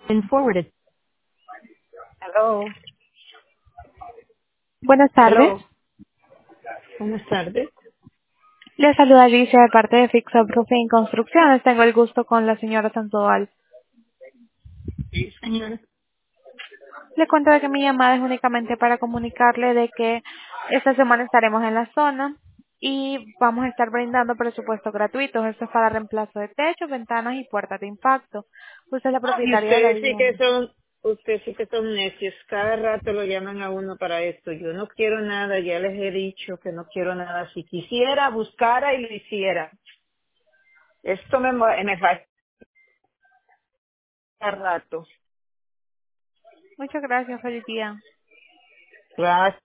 Been forwarded. Hello, Buenas tardes. hello. Buenas tardes. Le saluda Alicia de parte de Fix Up Roofing Construcciones. Tengo el gusto con la señora Sandoval. Sí, señora. Le cuento de que mi llamada es únicamente para comunicarle de que esta semana estaremos en la zona y vamos a estar brindando presupuestos gratuitos. Esto es para reemplazo de techos, ventanas y puertas de impacto. Usted es la Y propietaria de la ustedes vivienda. sí que son necios. Cada rato lo llaman a uno para esto. Yo no quiero nada, ya les he dicho que no quiero nada. Si quisiera, buscara y lo hiciera. Esto me falta cada rato. Muchas gracias. Feliz día. Gracias.